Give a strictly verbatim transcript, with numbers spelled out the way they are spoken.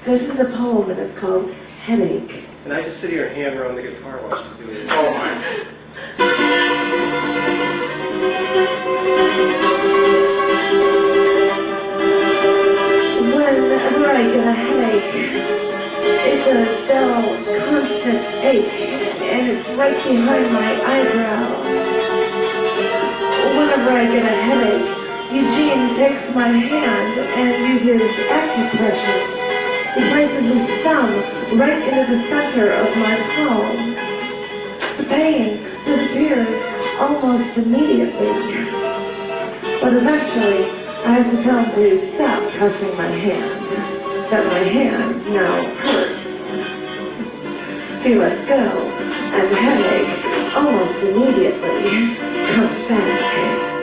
This is a poem and it's called Headache. And I just sit here and hammer on the guitar while she's doing it. Oh my. Whenever I get a headache, it's a dull, constant ache, and it's right behind my eyebrow. Whenever I get a headache, Eugene takes my hand and uses acupressure. He places his thumb right into the center of my palm. The pain disappears almost immediately. But eventually, I have to tell him to stop touching my hand, that my hand now hurts. He lets go, and the headache almost immediately comes back.